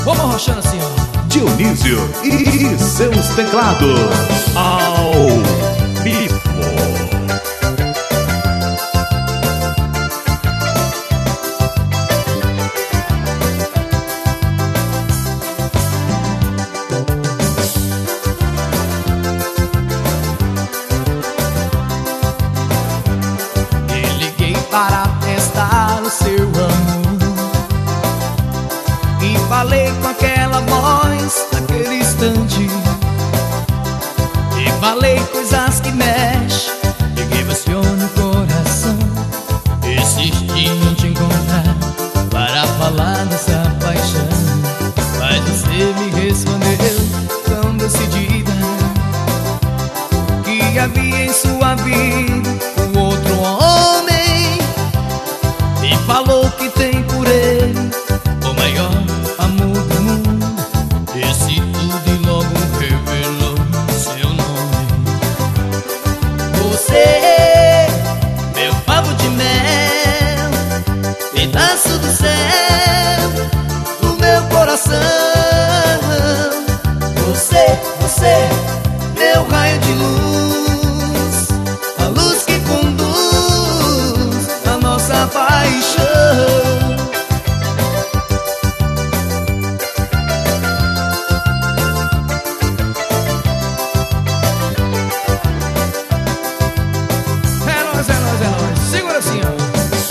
Vamos arrochando assim, ó. Dionísio e seus teclados ao vivo. Eu liguei para testar o seu amor e falei com aquela voz naquele instante. E falei coisas que mexem e que emocionam o coração. Insisti em te encontrar para falar dessa paixão, mas você me respondeu tão decidida que havia em sua vida um outro homem. E falou que tem por ele o maior amor do mundo. Disse tudo e logo revelou seu nome. Você, meu favo de mel, pedaço do céu, do meu coração. Você, meu raio de luz, a luz que conduz a nossa paixão. É nóis, segura assim, ó.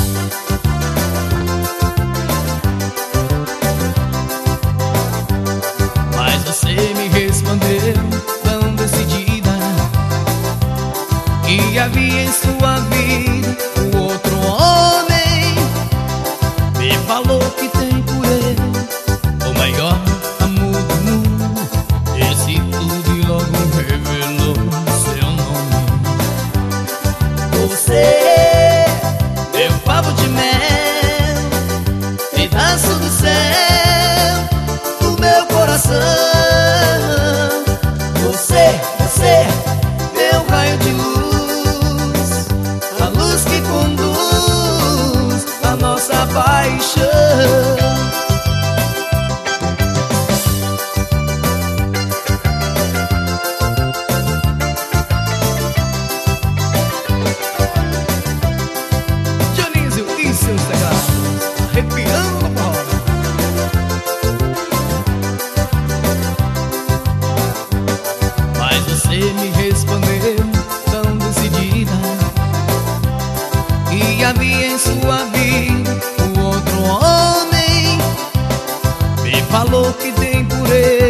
Mas você me respondeu tão decidida que havia em sua vida um outro homem. Me falou que tem por ele o maior amor do mundo. Disse tudo e logo revelou seu nome. Você, meu favo de mel, pedaço do céu, do meu coração. Você, meu raio de luz, a luz que conduz a nossa paixão. Dionísio e seus teclados, arrepiando no forró. Mas você me respondeu tão decidida que havia em sua vida um outro homem. Me falou que tem por ele